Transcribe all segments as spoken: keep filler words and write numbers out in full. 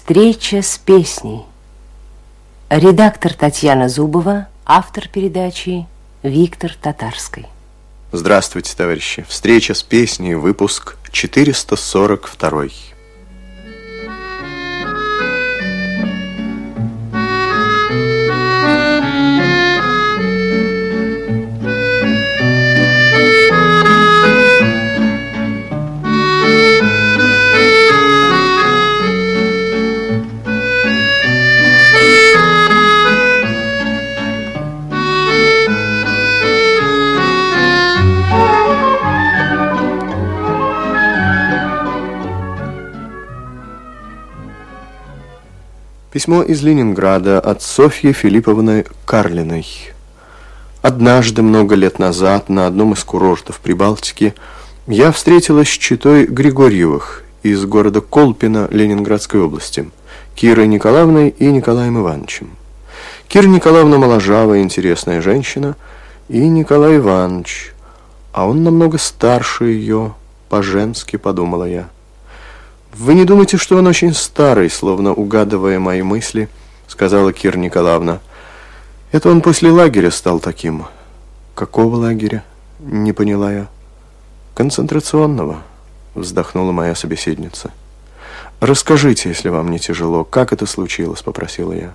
Встреча с песней. Редактор Татьяна Зубова, автор передачи Виктор Татарский. Здравствуйте, товарищи. Встреча с песней, выпуск четыреста сорок два. Письмо из Ленинграда от Софьи Филипповны Карлиной. Однажды, много лет назад, на одном из курортов Прибалтики, я встретилась с читой Григорьевых из города Колпино Ленинградской области, Кирой Николаевной и Николаем Ивановичем. Кира Николаевна моложавая, интересная женщина, и Николай Иванович, а он намного старше ее, по-женски, подумала я. «Вы не думайте, что он очень старый», словно угадывая мои мысли, сказала Кира Николаевна. «Это он после лагеря стал таким». «Какого лагеря?» — не поняла я. «Концентрационного», — вздохнула моя собеседница. «Расскажите, если вам не тяжело, как это случилось», — попросила я.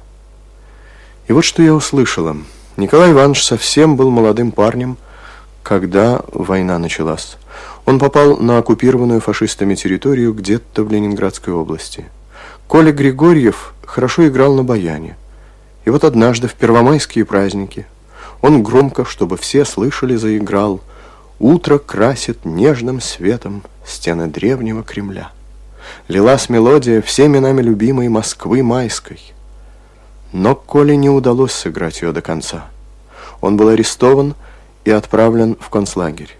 И вот что я услышала. Николай Иванович совсем был молодым парнем, когда война началась. Он попал на оккупированную фашистами территорию где-то в Ленинградской области. Коля Григорьев хорошо играл на баяне. И вот однажды в первомайские праздники он громко, чтобы все слышали, заиграл: «Утро красит нежным светом стены древнего Кремля». Лилась мелодия всеми нами любимой Москвы майской. Но Коле не удалось сыграть ее до конца. Он был арестован и отправлен в концлагерь.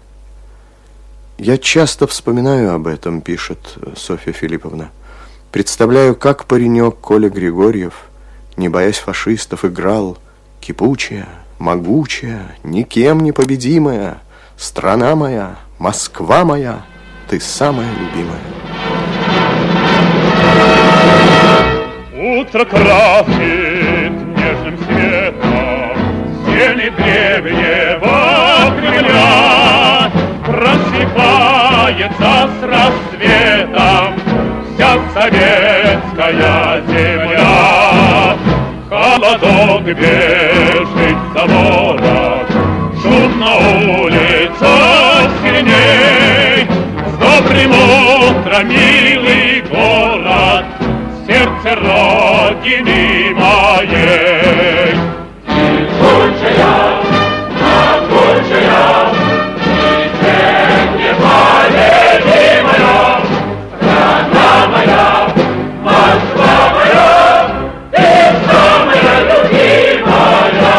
«Я часто вспоминаю об этом», — пишет Софья Филипповна. «Представляю, как паренек Коля Григорьев, не боясь фашистов, играл: кипучая, могучая, никем не победимая, страна моя, Москва моя, ты самая любимая». Утро красит нежным светом стены древнего Кремля. Просыпается с рассветом вся советская земля. Холодок бежит за ворот, шум на улицах сильней. С добрым утром, милый город, сердце родины моей. Кипучая, могучая, никем не победимая, страна моя, Москва моя, ты самая любимая.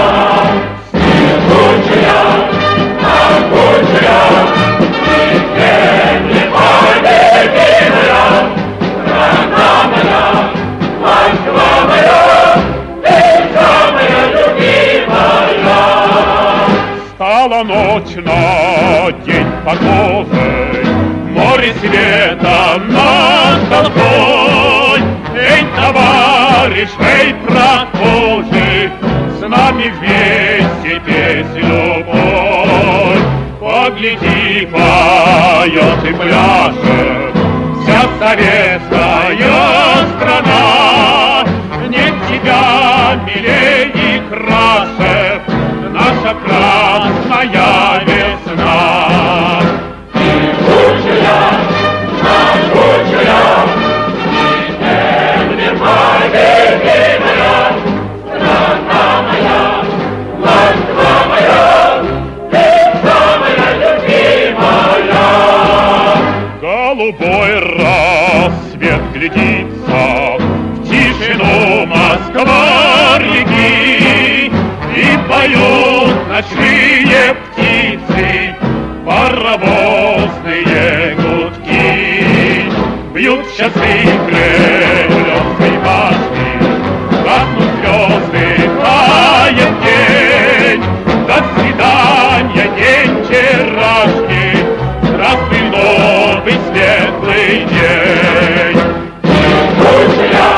Кипучая, могучая, никем не победимая, страна моя, Москва моя, ты самая любимая. Стала ночь на день похожий, море света над толпой. Эй, товарищ, эй, прохожий, с нами вместе песню пой. Погляди, поет и пляшет вся советская страна. Нет тебя милей и краше, наша красная весна. Кипучая, могучая, никем не победимая, страна моя, Москва моя, ты самая любимая. Голубой рассвет глядится в тишину Москва-реки, и поют ночные птицы паровозные гудки. Бьют часы Кремлевской башни, гаснут звезды, тает день. До свидания, день вчерашний, здравствуй, новый светлый день. Кипучая,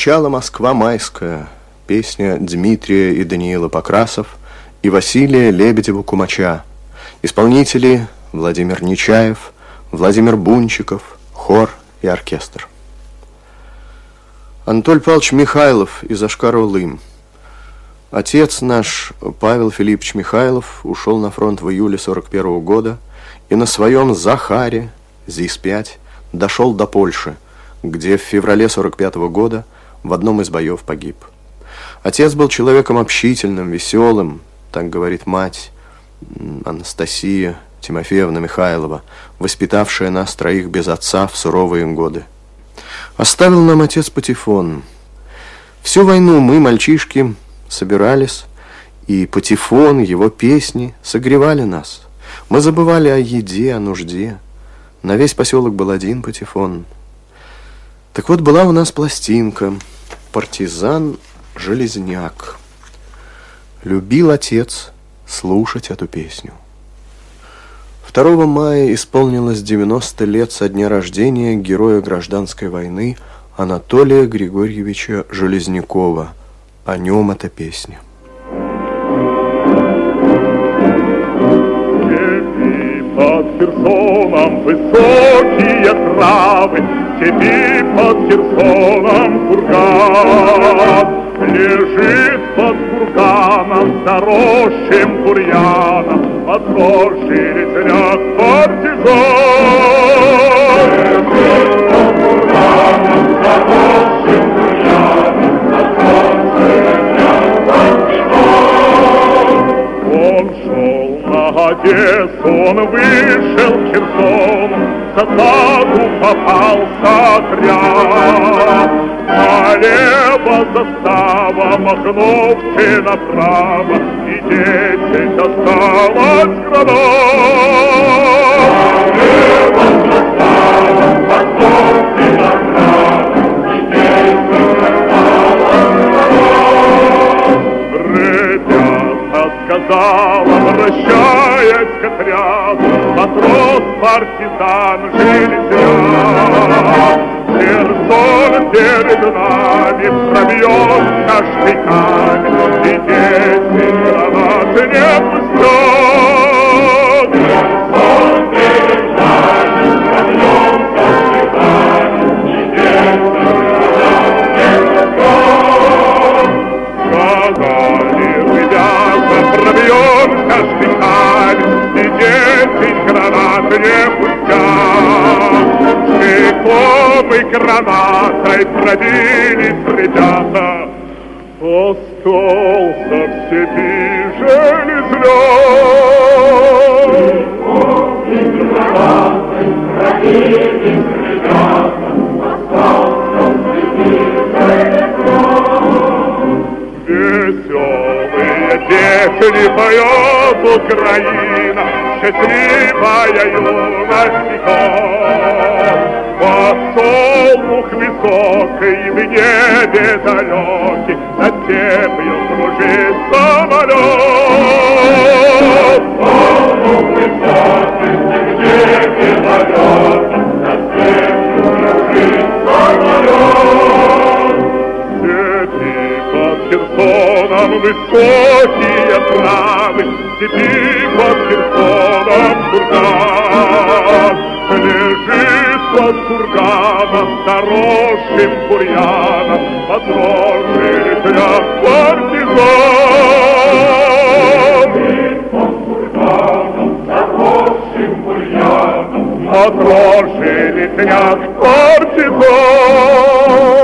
звучала «Москва майская», песня Дмитрия и Даниила Покрасов и Василия Лебедева-Кумача. Исполнители Владимир Нечаев, Владимир Бунчиков, хор и оркестр. Анатолий Павлович Михайлов из Йошкар-Олы. Отец наш, Павел Филиппович Михайлов, ушел на фронт в июле сорок первого года и на своем Захаре, ЗИС пять, дошел до Польши, где в феврале сорок пятого года в одном из боев погиб. Отец был человеком общительным, веселым, так говорит мать Анастасия Тимофеевна Михайлова, воспитавшая нас троих без отца в суровые годы. Оставил нам отец патефон. Всю войну мы, мальчишки, собирались, и патефон, его песни согревали нас. Мы забывали о еде, о нужде. На весь поселок был один патефон. Так вот, была у нас пластинка «Партизан Железняк». Любил отец слушать эту песню. второго мая исполнилось девяносто лет со дня рождения героя гражданской войны Анатолия Григорьевича Железнякова. О нем эта песня. Степи под Херсоном высокие травы, степи под Херсоном курган. Лежит под курганом, заросшим бурьяном, отросший лесняк партизан. Лежит под курганом, заросшим бурьяном, отросший лесняк партизан. Он шел на Одессу, он вышел к Херсону, в засаду попался отряд. Налево застава, махнувши направо, и десять осталось гранат. Налево застава, махнувши направо, и десять осталось гранат. Ребята, сказала, обращаясь к отряду, матрос, партизан, Железняк. Херсон перед нами пробьется штыками, и десять гранат не пустят. Херсон перед нами пробьется штыками, и десять гранат не пустят. Сказали, ребята, пробьемся штыками, и десять гранат не пустят. Штыком и гранатой пробились ребята, остался в степи Железняк. Штыком и гранатой пробились ребята, остался в степи Железняк. Веселые песни поет Украина, счастливая юность веков. Посолнух высокий в небе далекий, над степью кружит самолет. Посолнух высокий в небе далекий, над степью кружит самолет. Степи под Херсоном высокие травы, степи под Херсоном курган. Лежит под курганом, заросшим бурьяном, отросший лесняк партизан. Лежит под курганом, заросшим бурьяном, отросший лесняк партизан.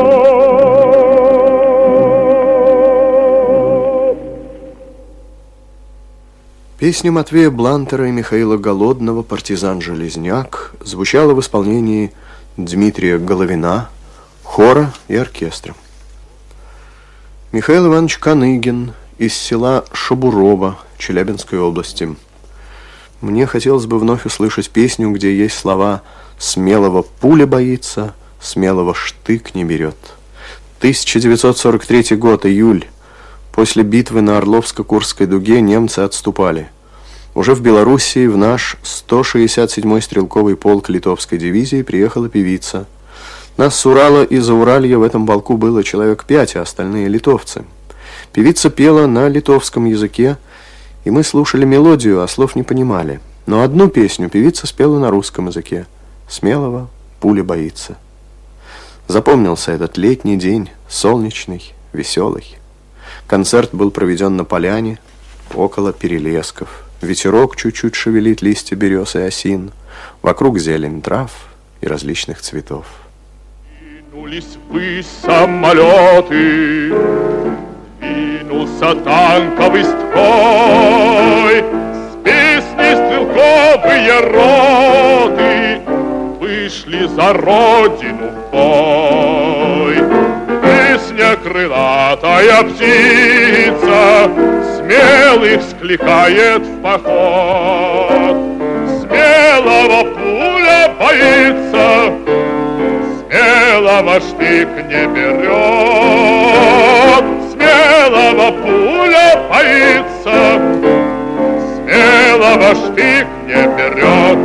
Песня Матвея Блантера и Михаила Голодного «Партизан Железняк» звучала в исполнении Дмитрия Головина, хора и оркестра. Михаил Иванович Каныгин из села Шабурова Челябинской области. Мне хотелось бы вновь услышать песню, где есть слова «Смелого пуля боится, смелого штык не берет». тысяча девятьсот сорок третий год, июль. После битвы на Орловско-Курской дуге немцы отступали. Уже в Белоруссии в наш сто шестьдесят седьмой стрелковый полк Литовской дивизии приехала певица. Нас с Урала и Зауралья в этом полку было человек пять, а остальные литовцы. Певица пела на литовском языке, и мы слушали мелодию, а слов не понимали. Но одну песню певица спела на русском языке. «Смелого пуля боится». Запомнился этот летний день, солнечный, веселый. Концерт был проведен на поляне, около перелесков. Ветерок чуть-чуть шевелит листья берез и осин. Вокруг зелень трав и различных цветов. Двинулись ввысь самолеты, двинулся танковый строй, с песней стрелковые роты вышли за родину в бой. Песня крылатая птица смелых скликает в поход. Смелого пуля боится, смелого штык не берет. Смелого пуля боится, смелого штык не берет.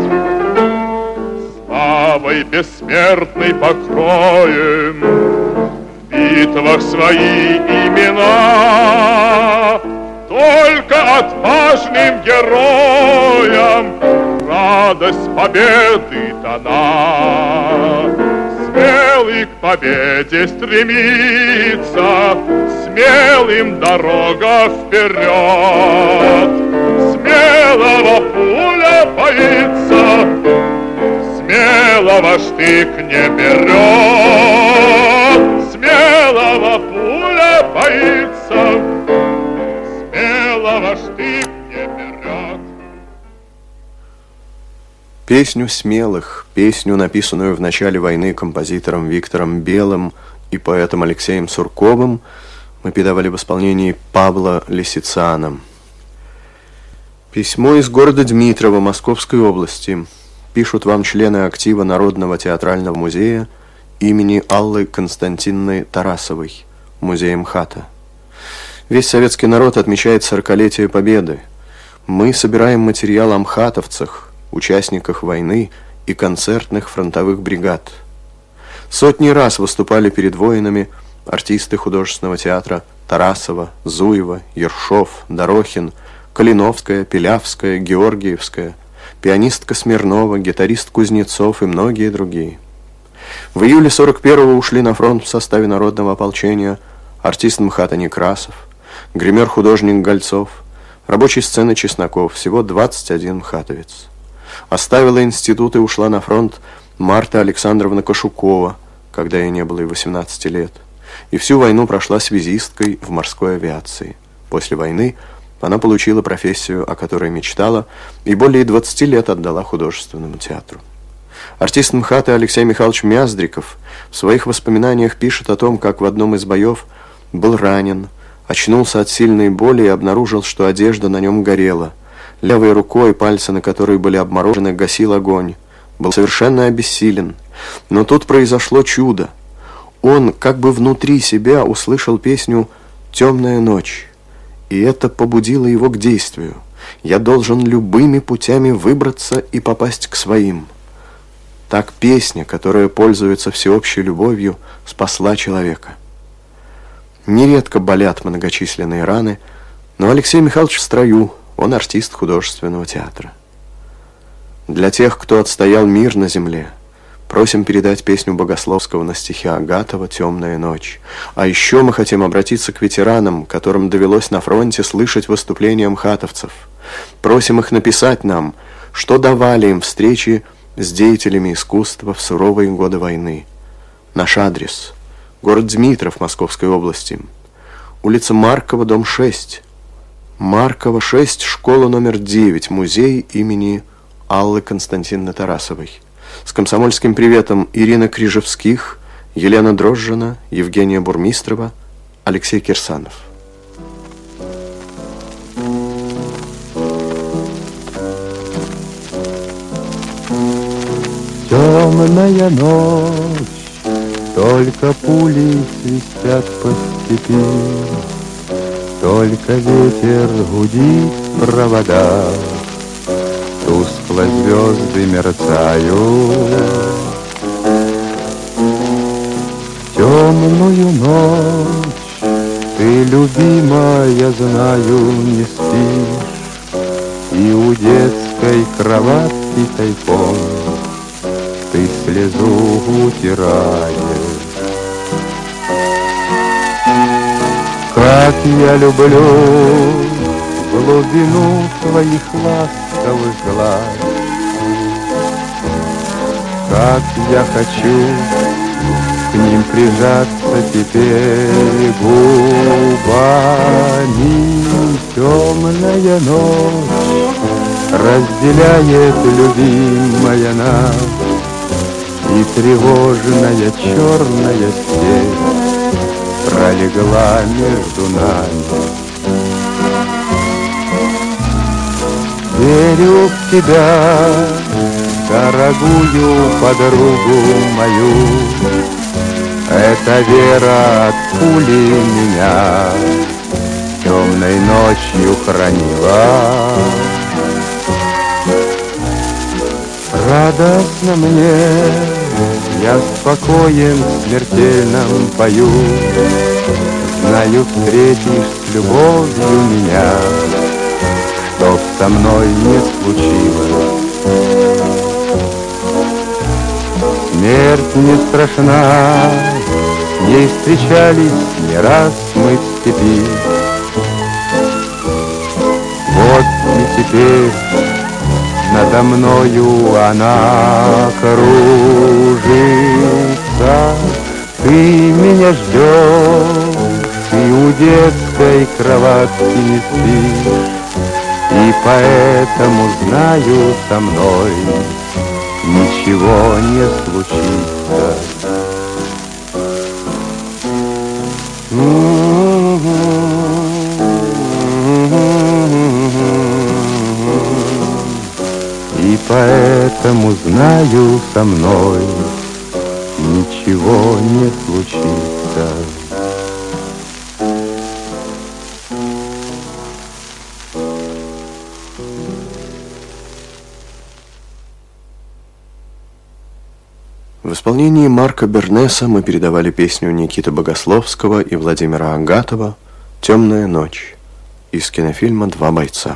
Славой бессмертной покроем в битвах свои имена. Только отважным героям радость победы дана. Смелый к победе стремится, смелым дорога вперед. Смелого пуля боится, смелого штык не берет. Смелого пуля боится, смелого штык не берет. Песню смелых, песню, написанную в начале войны композитором Виктором Белым и поэтом Алексеем Сурковым, мы передавали в исполнении Павла Лисицана. Письмо из города Дмитрова Московской области. Пишут вам члены актива Народного театрального музея имени Аллы Константиновны Тарасовой, музея МХАТа. Весь советский народ отмечает сорокалетие Победы. Мы собираем материал о мхатовцах, участниках войны и концертных фронтовых бригад. Сотни раз выступали перед воинами артисты художественного театра Тарасова, Зуева, Ершов, Дорохин, Калиновская, Пилявская, Георгиевская, пианистка Смирнова, гитарист Кузнецов и многие другие. В июле сорок первого ушли на фронт в составе народного ополчения артист МХАТа Некрасов, гример-художник Гольцов, рабочей сцены Чесноков, всего двадцать один мхатовец. Оставила институт и ушла на фронт Марта Александровна Кашукова, когда ей не было и восемнадцати лет, и всю войну прошла связисткой в морской авиации. После войны она получила профессию, о которой мечтала, и более двадцати лет отдала художественному театру. Артист МХАТа Алексей Михайлович Мяздриков в своих воспоминаниях пишет о том, как в одном из боев был ранен, очнулся от сильной боли и обнаружил, что одежда на нем горела. Левой рукой, пальцы на которой были обморожены, гасил огонь. Был совершенно обессилен. Но тут произошло чудо. Он как бы внутри себя услышал песню «Темная ночь». И это побудило его к действию. «Я должен любыми путями выбраться и попасть к своим». Так песня, которая пользуется всеобщей любовью, спасла человека. Нередко болят многочисленные раны, но Алексей Михайлович в строю. Он артист художественного театра. Для тех, кто отстоял мир на земле, просим передать песню Богословского на стихи Агатова «Темная ночь». А еще мы хотим обратиться к ветеранам, которым довелось на фронте слышать выступления мхатовцев. Просим их написать нам, что давали им встречи с деятелями искусства в суровые годы войны. Наш адрес – город Дмитров Московской области, улица Маркова, дом шесть. Маркова, шесть, школа номер девять, музей имени Аллы Константиновны Тарасовой. С комсомольским приветом Ирина Крижевских, Елена Дрожжина, Евгения Бурмистрова, Алексей Кирсанов. Темная ночь, только пули свистят по степи. Только ветер гудит в проводах, тускло звезды мерцают. темную ночь ты, любимая, знаю, не спишь, и у детской кроватки тайком ты слезу утираешь. Как я люблю глубину твоих ласковых глаз, как я хочу к ним прижаться теперь губами. Темная ночь разделяет, любимая, нас, и тревожная черная степь пролегла между нами. Верю в тебя, дорогую подругу мою, эта вера от пули меня темной ночью хранила. Радостно мне, я спокоен в смертельном бою, знаю, встретишь с любовью меня, чтоб со мной не случилось. Смерть не страшна, ей встречались не раз мы в степи. Вот и теперь надо мною она кружится. Ты меня ждешь, и у детской кроватки не спишь, и поэтому знаю, со мной ничего не случится. И поэтому знаю, со мной ничего не случится. В исполнении Марка Бернеса мы передавали песню Никиты Богословского и Владимира Агатова «Темная ночь» из кинофильма «Два бойца».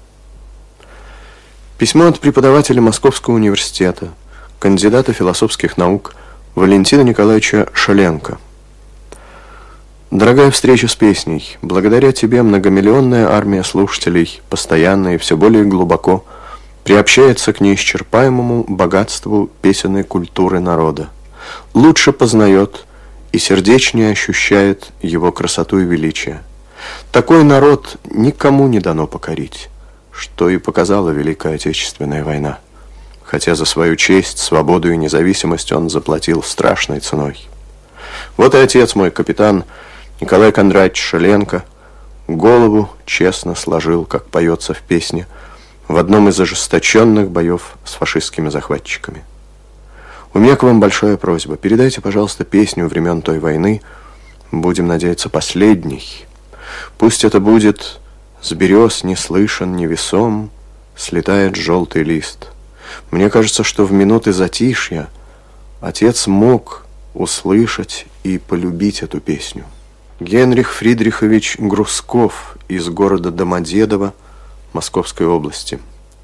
Письмо от преподавателя Московского университета, кандидата философских наук Валентина Николаевича Шаленко. Дорогая встреча с песней, благодаря тебе многомиллионная армия слушателей постоянно и все более глубоко приобщается к неисчерпаемому богатству песенной культуры народа, лучше познает и сердечнее ощущает его красоту и величие. Такой народ никому не дано покорить, что и показала Великая Отечественная война, хотя за свою честь, свободу и независимость он заплатил страшной ценой. Вот и отец мой, капитан Николай Кондратьевич Шаленко, голову честно сложил, как поется в песне, в одном из ожесточенных боев с фашистскими захватчиками. У меня к вам большая просьба. Передайте, пожалуйста, песню времен той войны, будем надеяться, последней. Пусть это будет «С берез не слышен, невесом, слетает желтый лист». Мне кажется, что в минуты затишья отец мог услышать и полюбить эту песню. Генрих Фридрихович Грусков из города Домодедово Московской области.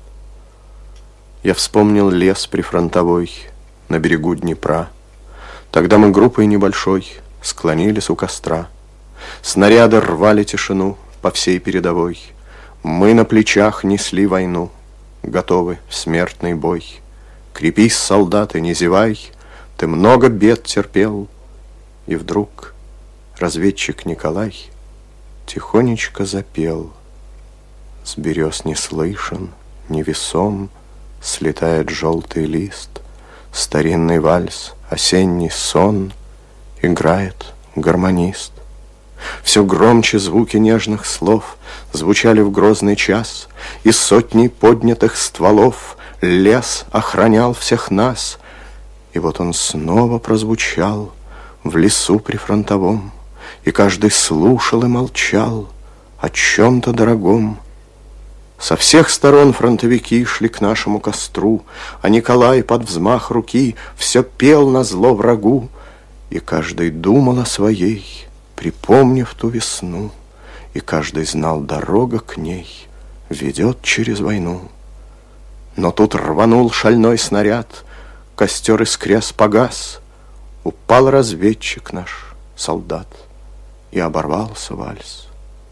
Я вспомнил лес прифронтовой на берегу Днепра. Тогда мы группой небольшой склонились у костра. Снаряды рвали тишину по всей передовой. Мы на плечах несли войну, готовы в смертный бой. Крепись, солдаты, не зевай, ты много бед терпел. И вдруг разведчик Николай тихонечко запел. С берез не слышен, невесом, слетает желтый лист. Старинный вальс, осенний сон, играет гармонист. Все громче звуки нежных слов звучали в грозный час, и сотни поднятых стволов лес охранял всех нас. И вот он снова прозвучал в лесу прифронтовом, и каждый слушал и молчал о чем-то дорогом. Со всех сторон фронтовики шли к нашему костру, а Николай под взмах руки все пел назло врагу. И каждый думал о своей, припомнив ту весну, и каждый знал, дорога к ней ведет через войну. Но тут рванул шальной снаряд, костер искрясь погас, упал разведчик наш, солдат, и оборвался вальс.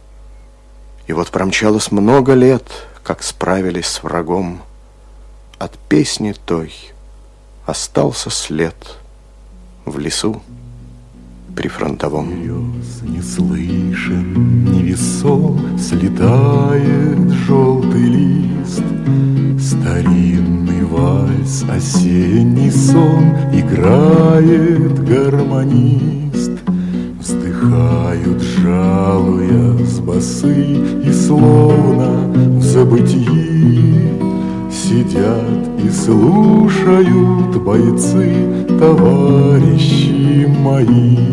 И вот промчалось много лет, как справились с врагом. От песни той остался след в лесу прифронтовом. Берез не слышен, невесом слетает желтый лист. Старинный вальс, осенний сон играет гармонист. Вздыхают, жалуя с басы, и словно в забытии сидят и слушают бойцы, товарищи мои.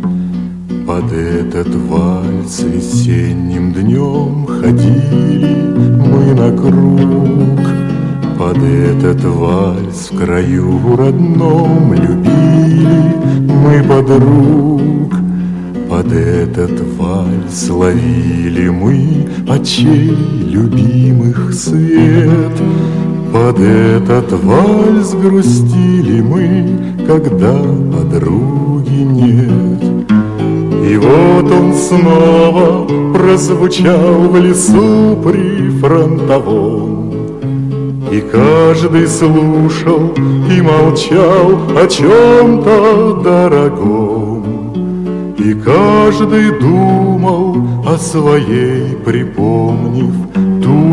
Под этот вальс весенним днем ходили мы на круг. Под этот вальс в краю родном любили мы подруг. Под этот вальс ловили мы очей любимых свет. Под этот вальс грустили мы, когда подруги нет. И вот он снова прозвучал в лесу прифронтовом, и каждый слушал и молчал о чем-то дорогом. И каждый думал о своей, припомнив ту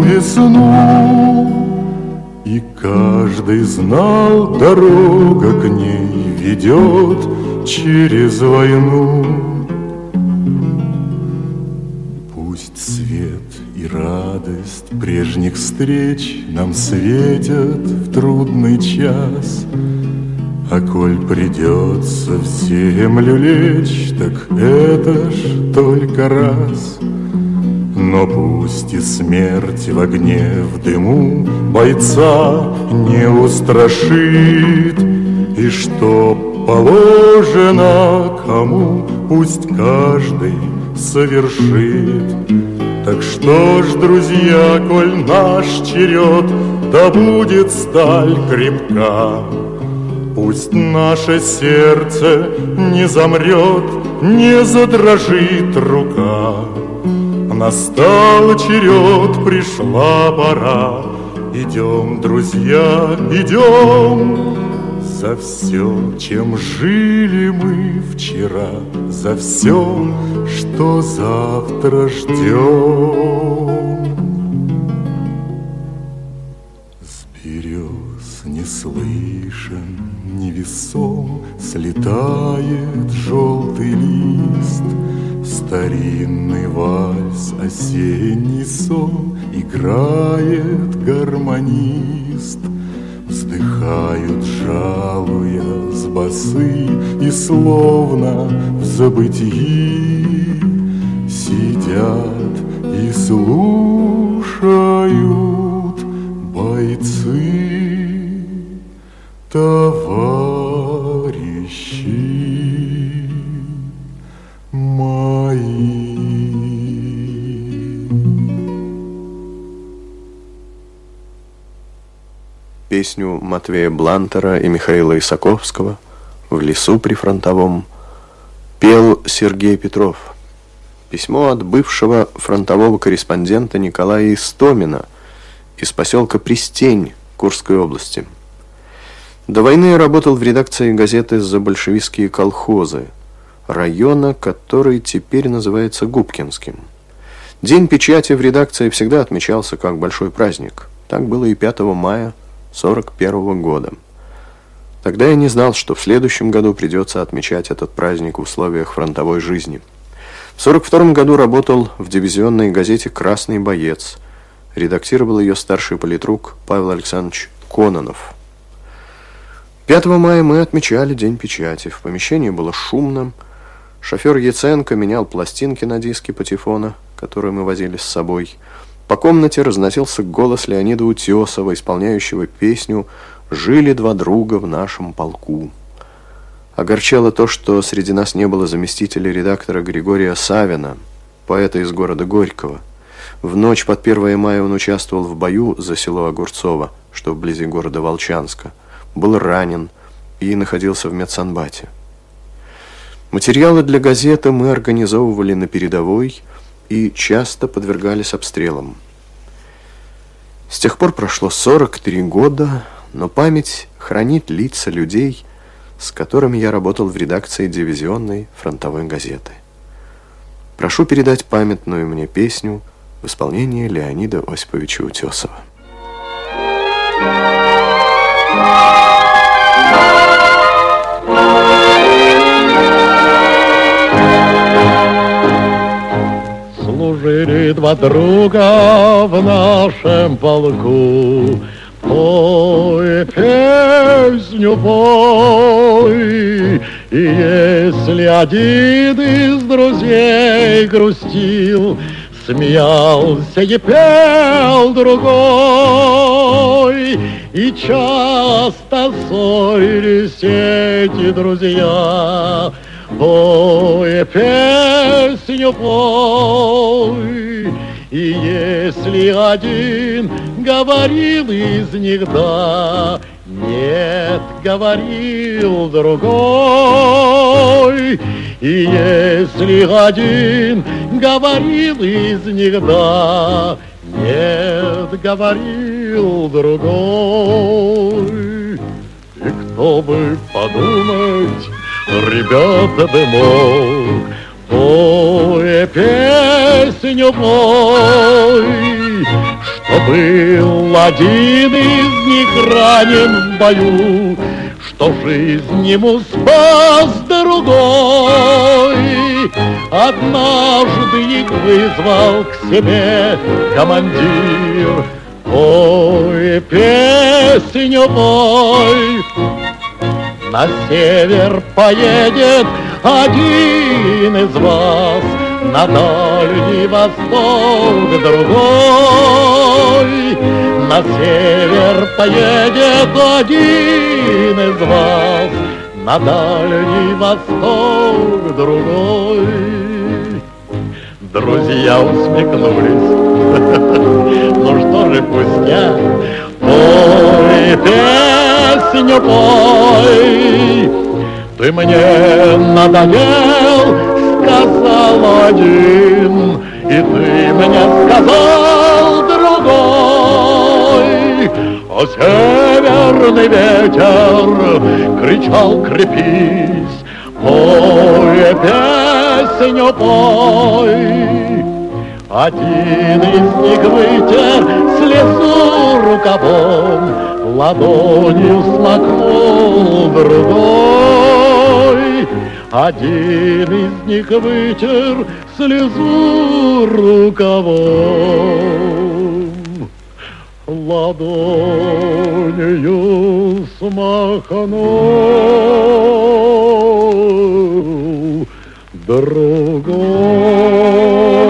весну. И каждый знал, дорога к ней ведет через войну. Пусть свет и радость прежних встреч нам светят в трудный час, а коль придется в землю лечь, так это ж только раз. Но пусть и смерть в огне, в дыму бойца не устрашит, и что положено кому, пусть каждый совершит. Так что ж, друзья, коль наш черед, да будет сталь крепка. Пусть наше сердце не замрет, не задрожит рука. Настал черед, пришла пора. Идем, друзья, идем. За все, чем жили мы вчера, за все, что завтра ждем. С берез не слышен, невесом слетает желтый лист. Старинный вальс, осенний сон играет гармонист. Вздыхают, жалуя с басы, и словно в забытии сидят и слушают бойцы, товарищи мои. Песню Матвея Блантера и Михаила Исаковского «В лесу прифронтовом» пел Сергей Петров. Письмо от бывшего фронтового корреспондента Николая Истомина из поселка Пристень Курской области. До войны я работал в редакции газеты «За большевистские колхозы» района, который теперь называется Губкинским. День печати в редакции всегда отмечался как большой праздник. Так было и пятого мая сорок первого года. Тогда я не знал, что в следующем году придется отмечать этот праздник в условиях фронтовой жизни. В сорок втором году работал в дивизионной газете «Красный боец». Редактировал ее старший политрук Павел Александрович Кононов. пятого мая мы отмечали день печати. В помещении было шумно. Шофер Яценко менял пластинки на диске патефона, которые мы возили с собой. По комнате разносился голос Леонида Утесова, исполняющего песню «Жили два друга в нашем полку». Огорчало то, что среди нас не было заместителя редактора Григория Савина, поэта из города Горького. В ночь под первое мая он участвовал в бою за село Огурцово, что вблизи города Волчанска, был ранен и находился в медсанбате. Материалы для газеты мы организовывали на передовой и часто подвергались обстрелам. С тех пор прошло сорок три года, но память хранит лица людей, с которыми я работал в редакции дивизионной фронтовой газеты. Прошу передать памятную мне песню в исполнении Леонида Осиповича Утесова. Служили два друга в нашем полку. Пой песню, пой, и если один из друзей грустил, смеялся и пел другой, и часто ссорились эти друзья. Пой песню, пой, и если один говорил из них да, нет, говорил другой. И если один говорил из них да, нет, говорил другой. И кто бы подумать, ребята, бы мог, пой песню, пой, что был один из них ранен в бою, что жизнь ему спас другой. Однажды их вызвал к себе командир. Пой песню, пой. На север поедет один из вас, на Дальний Восток другой. На север поедет один из вас, на Дальний Восток другой. Друзья усмехнулись. Ну что же, пустяк, пой песню, пой. Ты мне надоел, сказал один, и ты мне сказал другой. А северный ветер кричал: крепись, пой песню, пой. Один из них вытер слезу рукавом, ладонью смакнул другой. Один из них вытер слезу рукавом, ладонью смахнул другой.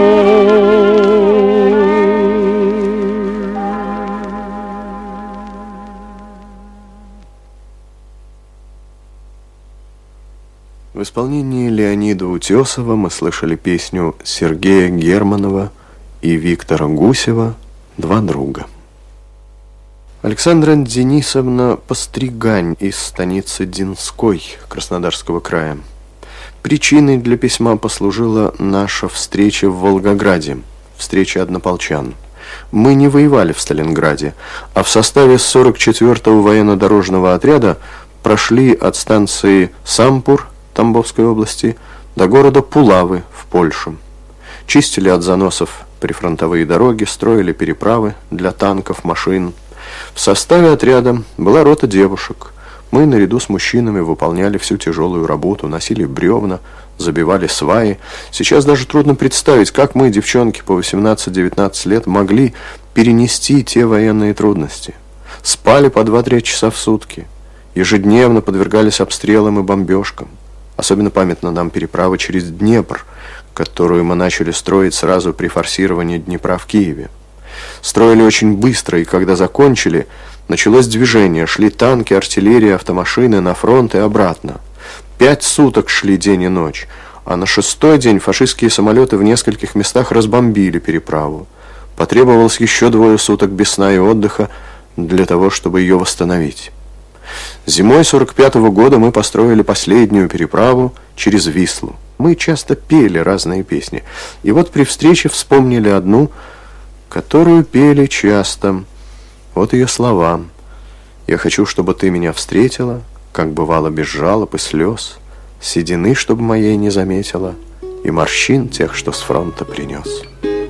В исполнении Леонида Утесова мы слышали песню Сергея Германова и Виктора Гусева «Два друга». Александра Денисовна Постригань из станицы Динской Краснодарского края. Причиной для письма послужила наша встреча в Волгограде, встреча однополчан. Мы не воевали в Сталинграде, а в составе сорок четвёртого военно-дорожного отряда прошли от станции Сампур Тамбовской области до города Пулавы в Польше. Чистили от заносов прифронтовые дороги, строили переправы для танков, машин. В составе отряда была рота девушек. Мы наряду с мужчинами выполняли всю тяжелую работу, носили бревна, забивали сваи. Сейчас даже трудно представить, как мы, девчонки по восемнадцать-девятнадцать лет, могли перенести те военные трудности. Спали по два-три часа в сутки. Ежедневно подвергались обстрелам и бомбежкам. Особенно памятна нам переправа через Днепр, которую мы начали строить сразу при форсировании Днепра в Киеве. Строили очень быстро, и когда закончили, началось движение. Шли танки, артиллерия, автомашины на фронт и обратно. Пять суток шли день и ночь, а на шестой день фашистские самолеты в нескольких местах разбомбили переправу. Потребовалось еще двое суток без сна и отдыха для того, чтобы ее восстановить. Зимой сорок пятого года мы построили последнюю переправу через Вислу. Мы часто пели разные песни, и вот при встрече вспомнили одну, которую пели часто. Вот ее слова. «Я хочу, чтобы ты меня встретила, как бывало без жалоб и слез, седины, чтобы моей не заметила, и морщин тех, что с фронта принес».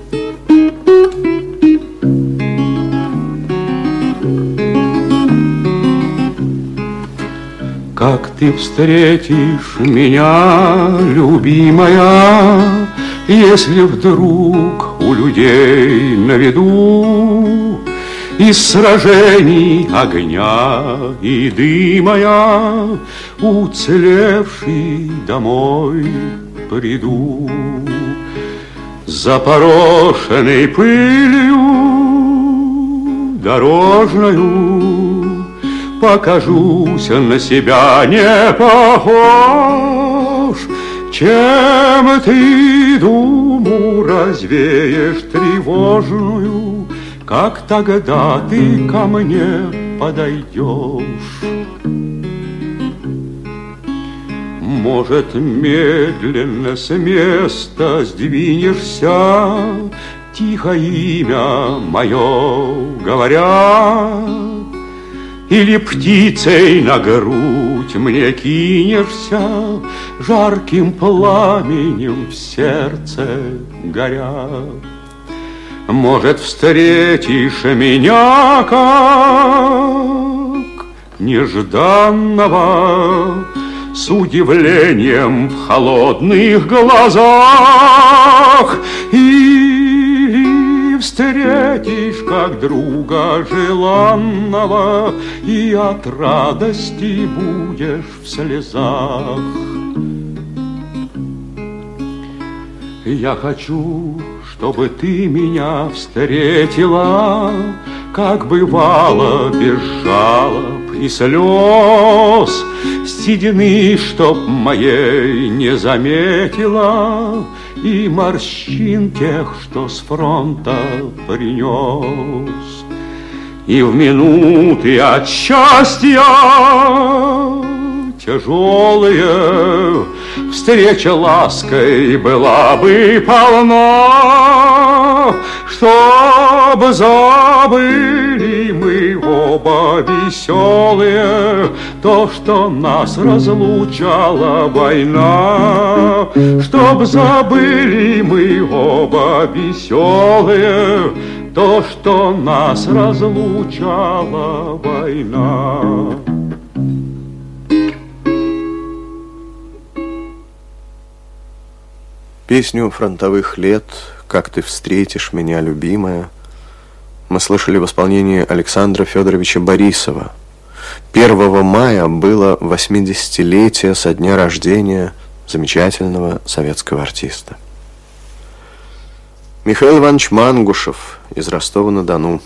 Как ты встретишь меня, любимая, если вдруг у людей на виду из сражений огня и дыма я уцелевший домой приду, запорошенной пылью дорожною покажусь на себя не похож, чем ты думу развеешь тревожную, как тогда ты ко мне подойдешь. Может, медленно с места сдвинешься, тихо имя мое говоря, или птицей на грудь мне кинешься, жарким пламенем в сердце горя. Может, встретишь меня как нежданного, с удивлением в холодных глазах, или встретишь как друга желанного, и от радости будешь в слезах. Я хочу, чтобы ты меня встретила, как бывало, без жалоб и слез, седины, чтоб моей не заметила, и морщин тех, что с фронта принес. И в минуты от счастья тяжелые встреча лаской была бы полна, чтоб забыли мы оба веселые то, что нас разлучала война, чтоб забыли мы оба веселые то, что нас разлучала война. Песню фронтовых лет «Как ты встретишь меня, любимая» мы слышали в исполнении Александра Федоровича Борисова. первого мая было восьмидесятилетие со дня рождения замечательного советского артиста. Михаил Иванович Мангушев из Ростова-на-Дону.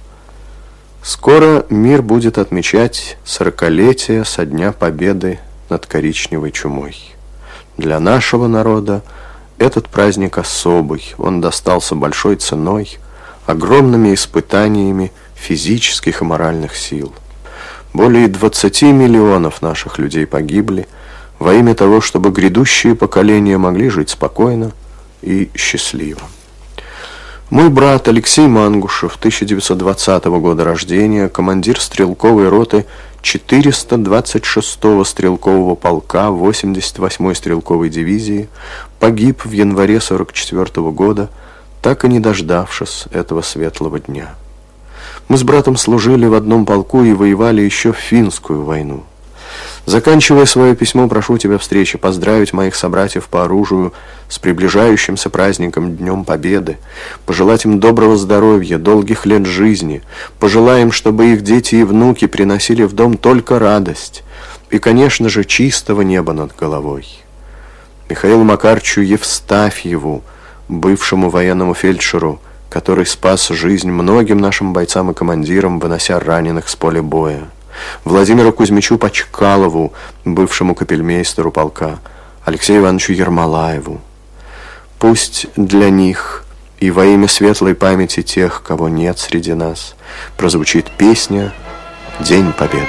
Скоро мир будет отмечать сорокалетие со дня победы над коричневой чумой. Для нашего народа этот праздник особый, он достался большой ценой, огромными испытаниями физических и моральных сил. Более двадцати миллионов наших людей погибли во имя того, чтобы грядущие поколения могли жить спокойно и счастливо. Мой брат Алексей Мангушев, тысяча девятьсот двадцатого года рождения, командир стрелковой роты четыреста двадцать шестого стрелкового полка восемьдесят восьмой стрелковой дивизии, погиб в январе сорок четвёртого года, так и не дождавшись этого светлого дня. Мы с братом служили в одном полку и воевали еще в Финскую войну. Заканчивая свое письмо, прошу тебя встречи поздравить моих собратьев по оружию с приближающимся праздником Днем Победы, пожелать им доброго здоровья, долгих лет жизни, пожелаем, чтобы их дети и внуки приносили в дом только радость и, конечно же, чистого неба над головой. Михаилу Макарчу Евстафьеву, бывшему военному фельдшеру, который спас жизнь многим нашим бойцам и командирам, вынося раненых с поля боя. Владимиру Кузьмичу Почкалову, бывшему капельмейстеру полка, Алексею Ивановичу Ермолаеву. Пусть для них и во имя светлой памяти тех, кого нет среди нас, прозвучит песня «День Победы».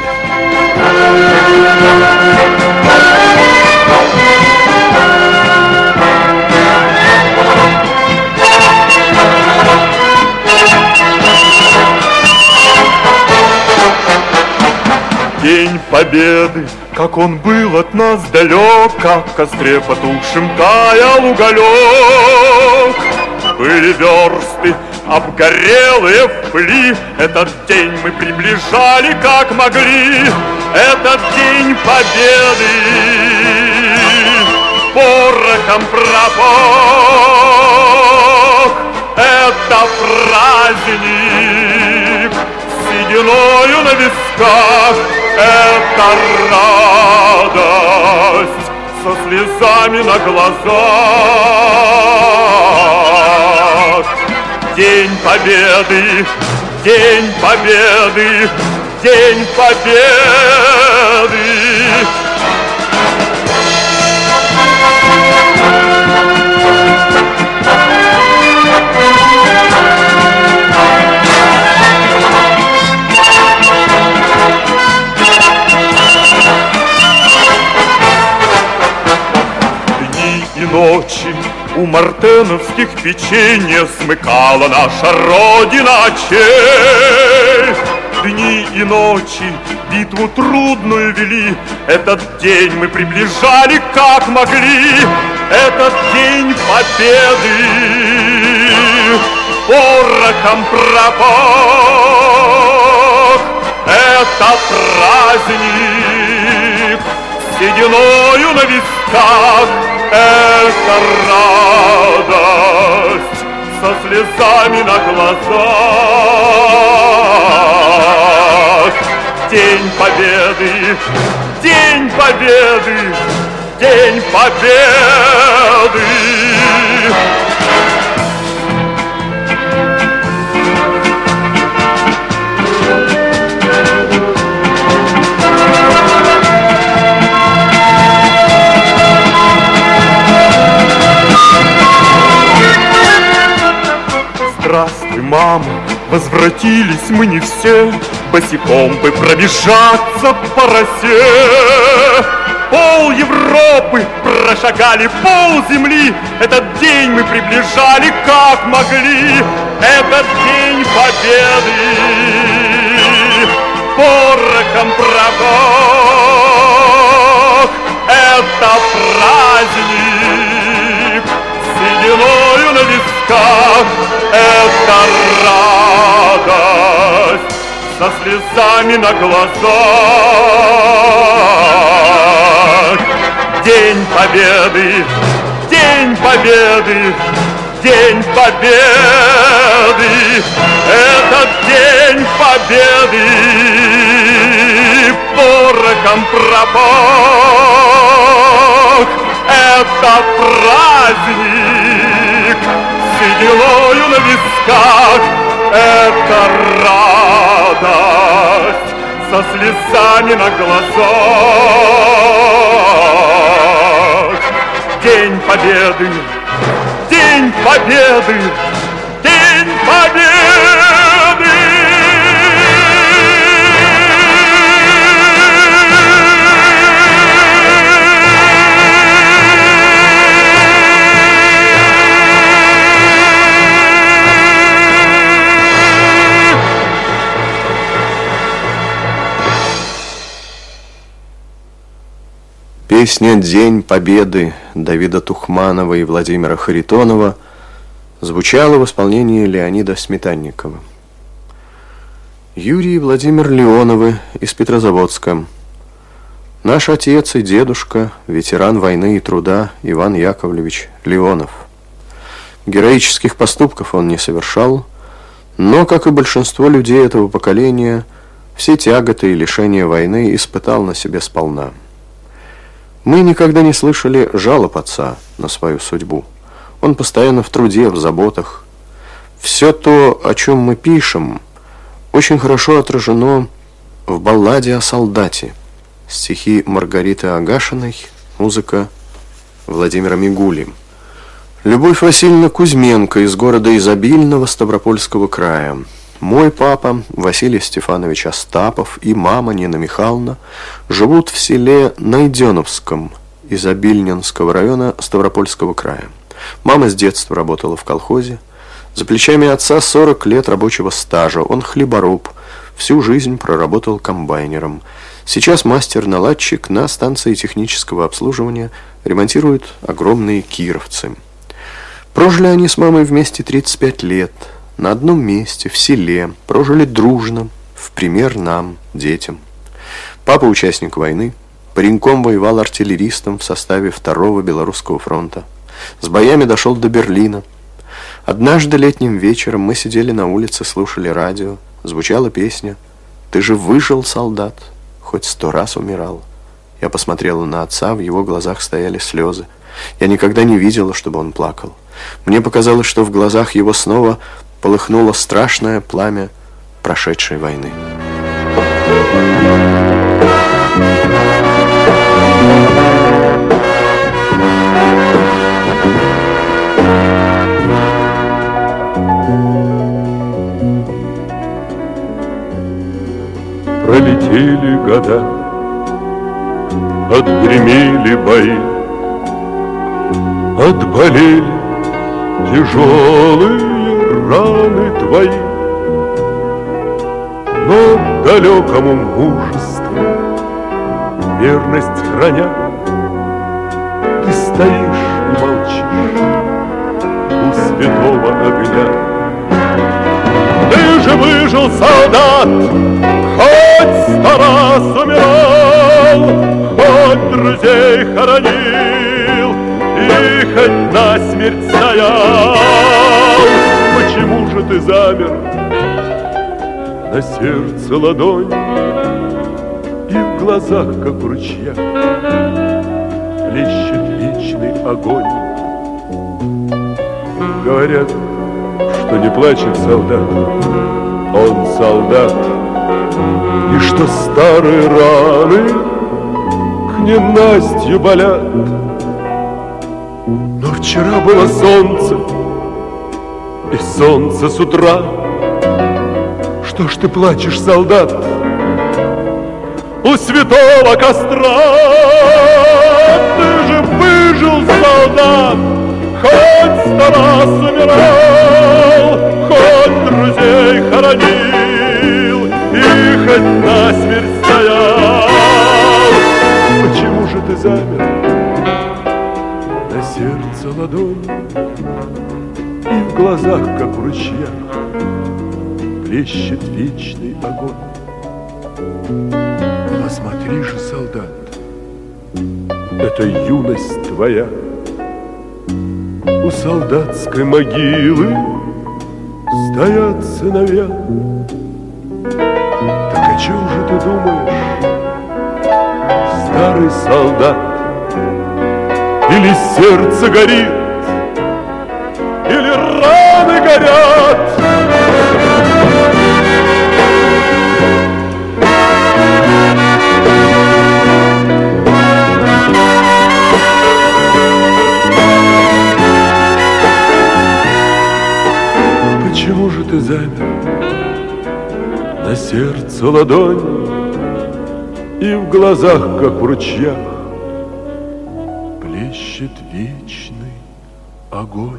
День Победы, как он был от нас далек, как в костре потухшим таял уголек. Были версты обгорелые в пыли, этот день мы приближали как могли. Этот день Победы порохом пропах. Это праздник сединою на висках. Это радость со слезами на глазах. День Победы, День Победы, День Победы. Ночи у мартеновских печей не смыкала наша Родина очей. Дни и ночи битву трудную вели, этот день мы приближали как могли. Этот день Победы порохом пропах. Это праздник сединою на висках. Это радость со слезами на глазах. День Победы, День Победы, День Победы. Здравствуй, мама, возвратились мы не все, босиком бы пробежаться по росе. Пол Европы прошагали, пол земли, этот день мы приближали как могли. Этот день Победы порохом пропах. Это праздник сединою на висках. Это радость со слезами на глазах. День Победы, День Победы, День Победы. Этот День Победы порохом пропах. Это праздник сединою на висках. Это радость со слезами на глазах. День Победы, День Победы, День Победы. Песня «День Победы» Давида Тухманова и Владимира Харитонова звучала в исполнении Леонида Сметанникова. Юрий и Владимир Леоновы из Петрозаводска. Наш отец и дедушка, ветеран войны и труда Иван Яковлевич Леонов. Героических поступков он не совершал, но, как и большинство людей этого поколения, все тяготы и лишения войны испытал на себе сполна. Мы никогда не слышали жалоб отца на свою судьбу. Он постоянно в труде, в заботах. Все то, о чем мы пишем, очень хорошо отражено в балладе о солдате. Стихи Маргариты Агашиной, музыка Владимира Мигули. Любовь Васильевна Кузьменко из города Изобильного Ставропольского края. Мой папа Василий Стефанович Остапов и мама Нина Михайловна живут в селе Найденовском Изобильненского района Ставропольского края. Мама с детства работала в колхозе. За плечами отца сорок лет рабочего стажа. Он хлеборуб, всю жизнь проработал комбайнером. Сейчас мастер-наладчик на станции технического обслуживания, ремонтирует огромные кировцы. Прожили они с мамой вместе тридцать пять лет. На одном месте, в селе, прожили дружно, в пример нам, детям. Папа участник войны, пареньком воевал артиллеристом в составе второго Белорусского фронта. С боями дошел до Берлина. Однажды летним вечером мы сидели на улице, слушали радио. Звучала песня «Ты же выжил, солдат, хоть сто раз умирал». Я посмотрела на отца, в его глазах стояли слезы. Я никогда не видела, чтобы он плакал. Мне показалось, что в глазах его снова полыхнуло страшное пламя прошедшей войны. Пролетели года, отгремели бои, отболели тяжелые раны твои, но далекому мужеству верность храня, ты стоишь и молчишь у святого огня. Ты же выжил, солдат, хоть сто раз умирал, хоть друзей хоронил и хоть насмерть стоял. Почему же ты замер? На сердце ладонь и в глазах, как в ручьях, плещет вечный огонь. Говорят, что не плачет солдат, он солдат, и что старые раны к ненастью болят. Но вчера было солнце, и солнце с утра. Что ж ты плачешь, солдат, у святого костра? Ты же выжил, солдат, хоть сто раз умирал, хоть друзей хоронил и хоть насмерть стоял. Почему же ты замер? На сердце ладонь и в глазах, как в ручьях, плещет вечный огонь. Посмотри же, солдат, это юность твоя. У солдатской могилы стоят сыновья. Так о чем же ты думаешь, старый солдат? Или сердце горит, или раны горят? Почему же ты замер? На сердце ладонь и в глазах, как в ручьях, плещет вечный огонь.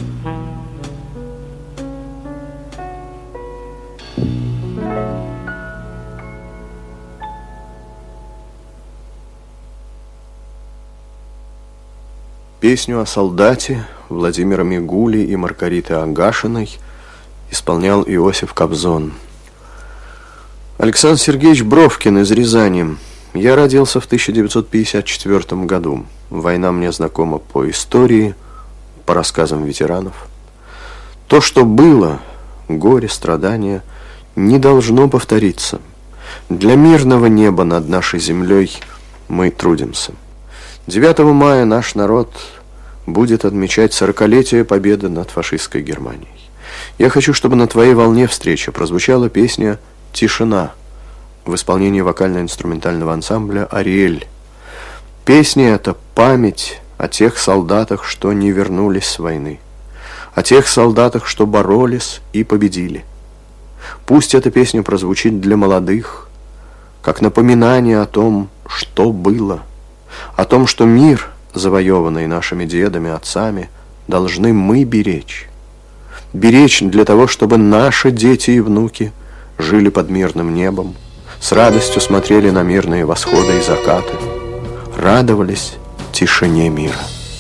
Песню о солдате Владимира Мигули и Маргариты Агашиной исполнял Иосиф Кобзон. Александр Сергеевич Бровкин из Рязани. Я родился в тысяча девятьсот пятьдесят четвёртом году. Война мне знакома по истории, по рассказам ветеранов. То, что было, горе, страдания, не должно повториться. Для мирного неба над нашей землей мы трудимся. девятого мая наш народ будет отмечать сорокалетие победы над фашистской Германией. Я хочу, чтобы на твоей волне встречи прозвучала песня «Тишина». в исполнении вокально-инструментального ансамбля «Ариэль». Песня — это память о тех солдатах, что не вернулись с войны, о тех солдатах, что боролись и победили. Пусть эта песня прозвучит для молодых, как напоминание о том, что было, о том, что мир, завоеванный нашими дедами, отцами, должны мы беречь. Беречь для того, чтобы наши дети и внуки жили под мирным небом, с радостью смотрели на мирные восходы и закаты, радовались тишине мира.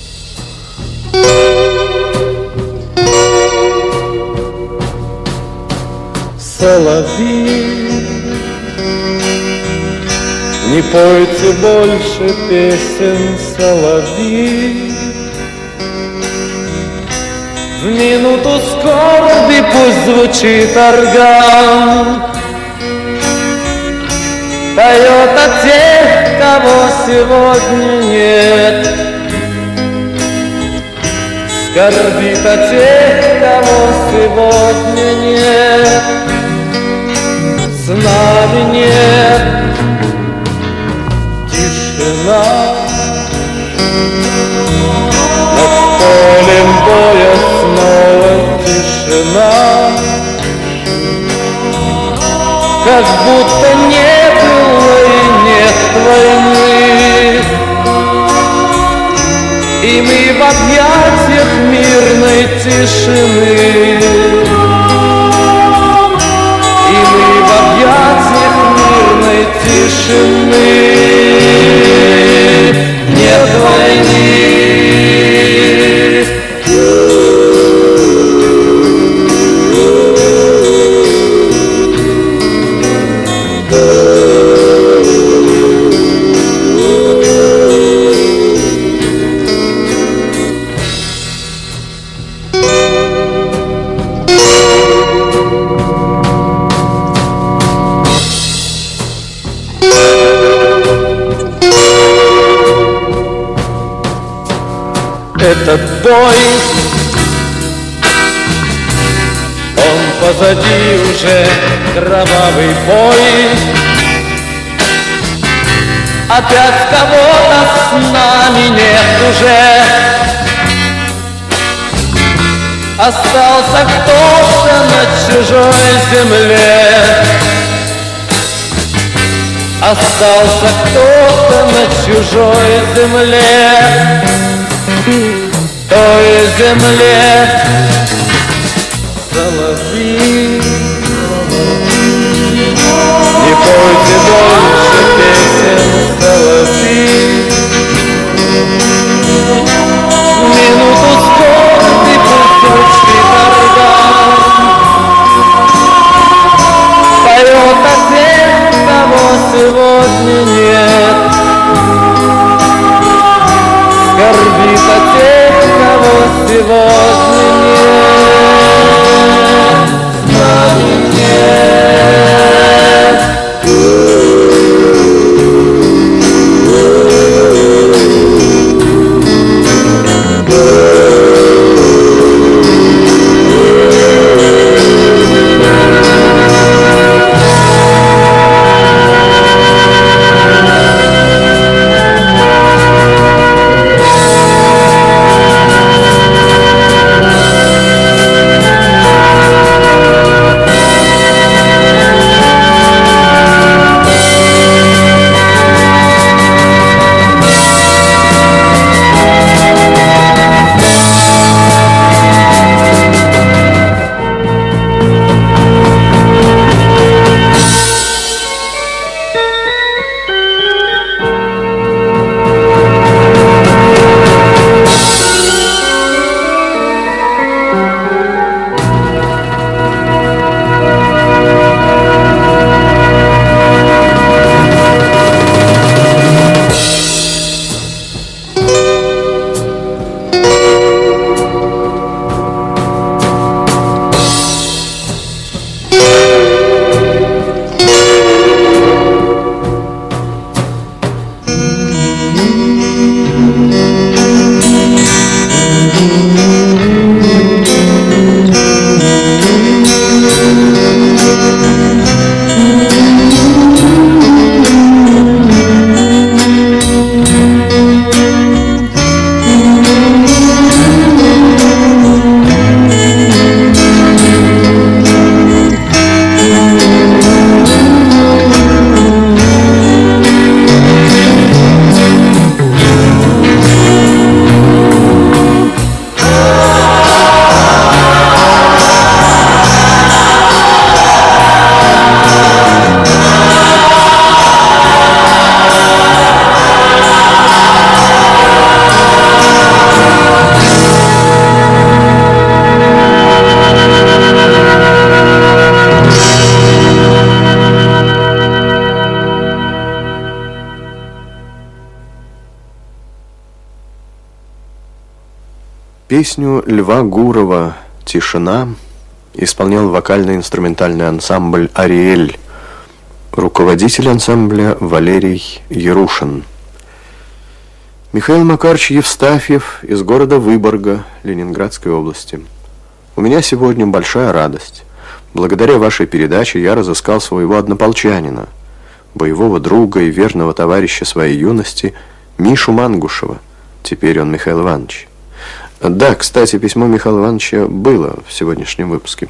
Соловьи, не пойте больше песен, соловьи. В минуту скорби пусть звучит орган, поет о тех, кого сегодня нет, скорбит о тех, кого сегодня нет, с нами нет. Тишина над полем боя, снова тишина, как будто не было и нет войны, и мы в объятиях мирной тишины, и мы в объятиях мирной тишины. Нет войны. Этот бой, он позади уже, кровавый бой. Опять кого-то с нами нет уже, остался кто-то на чужой земле, остался кто-то на чужой земле, той земле. Соловьи, не пойте больше песен, соловьи. В минуту скорби пусть звучит орган, поет о тех, кого сегодня нет, скорбит о тех, кого сегодня нет, с нами нет. Песню Льва Гурова «Тишина» исполнял вокально-инструментальный ансамбль «Ариэль», руководитель ансамбля Валерий Ярушин. Михаил Макарович Евстафьев из города Выборга, Ленинградской области. У меня сегодня большая радость. Благодаря вашей передаче я разыскал своего однополчанина, боевого друга и верного товарища своей юности Мишу Мангушева. Теперь он Михаил Иванович. Да, кстати, письмо Михаила Ивановича было в сегодняшнем выпуске.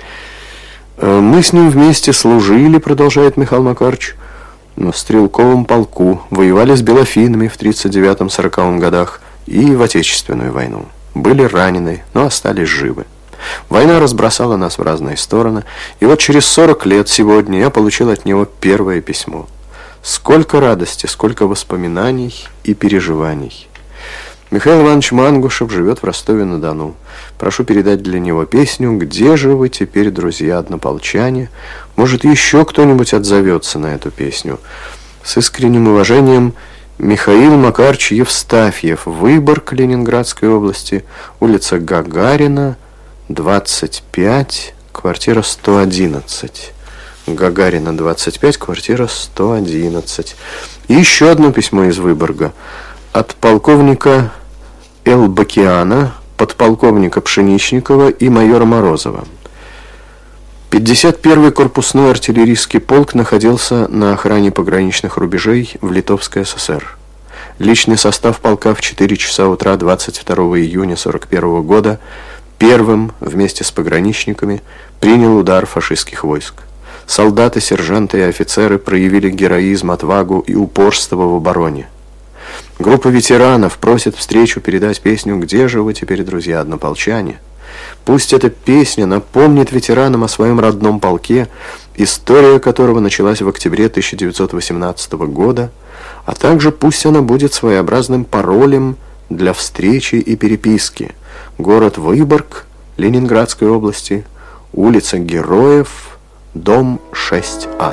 Мы с ним вместе служили, продолжает Михаил Макарович, в стрелковом полку, воевали с белофинами в тридцать девятом — сороковом годах и в Отечественную войну. Были ранены, но остались живы. Война разбросала нас в разные стороны, и вот через сорок лет сегодня я получил от него первое письмо. Сколько радости, сколько воспоминаний и переживаний. Михаил Иванович Мангушев живет в Ростове-на-Дону. Прошу передать для него песню «Где же вы теперь, друзья-однополчане?» Может, еще кто-нибудь отзовется на эту песню. С искренним уважением, Михаил Макарович Евстафьев, Выборг, Ленинградской области, улица Гагарина, двадцать пять, квартира сто одиннадцать. Гагарина, двадцать пять, квартира сто одиннадцать. И еще одно письмо из Выборга от полковника Элбакиана, подполковника Пшеничникова и майора Морозова. пятьдесят первый корпусной артиллерийский полк находился на охране пограничных рубежей в Литовской ССР. Личный состав полка в четыре часа утра двадцать второго июня сорок первого года первым вместе с пограничниками принял удар фашистских войск. Солдаты, сержанты и офицеры проявили героизм, отвагу и упорство в обороне. Группа ветеранов просит встречу передать песню «Где же вы теперь, друзья-однополчане?» Пусть эта песня напомнит ветеранам о своем родном полке, история которого началась в октябре тысяча девятьсот восемнадцатого года, а также пусть она будет своеобразным паролем для встречи и переписки. Город Выборг, Ленинградской области, улица Героев, дом шесть А.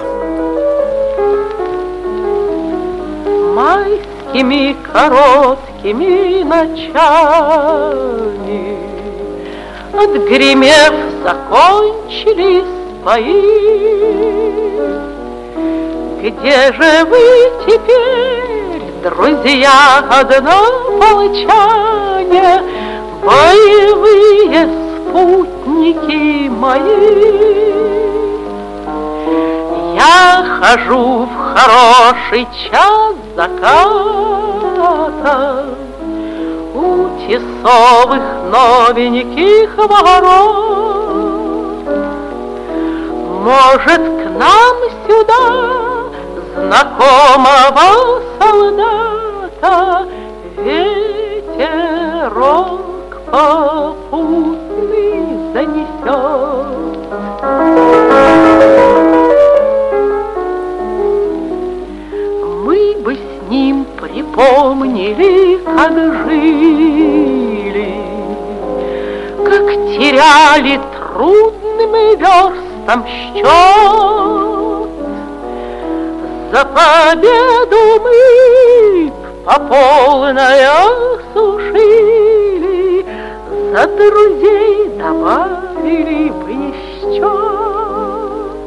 Майскими короткими ночами, отгремев, закончились бои. Где же вы теперь, друзья однополчане, боевые спутники мои? Я хожу в хороший час заката у тесовых новеньких ворот. Может, к нам сюда знакомого солдата ветерок попутный занесет. Мы бы с ним припомнили, как жили, как теряли трудным верстам счет. За победу мы по полной осушили, за друзей добавили бы счет.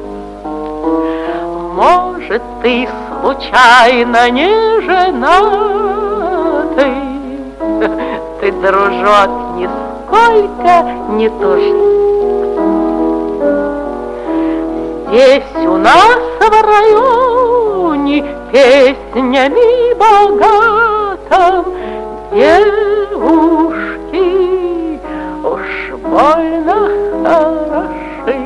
Может, ты случайно не женатый, ты, дружок, нисколько не тужи. Здесь у нас в районе песнями богатым девушки уж больно хороши.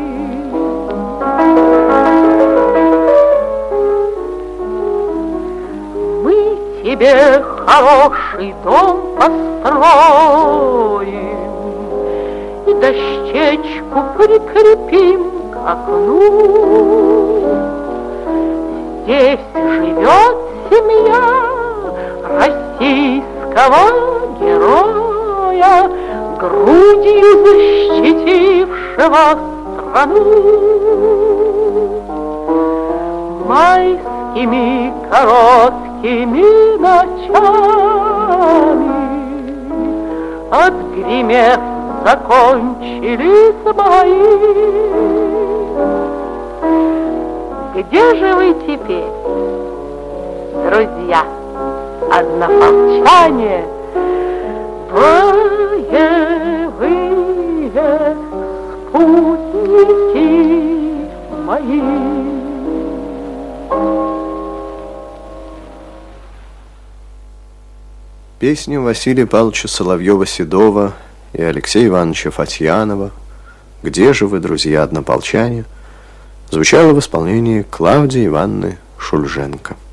Мы тебе хороший дом построим и дощечку прикрепим к окну. Здесь живет семья российского героя, грудью защитившего страну. Майскими короткими ночами отгремев, закончились бои. Где же вы теперь, друзья, однополчане, боевые спутники мои? Песню Василия Павловича Соловьева-Седова и Алексея Ивановича Фатьянова «Где же вы, друзья, однополчане?» звучала в исполнении Клавдии Ивановны Шульженко.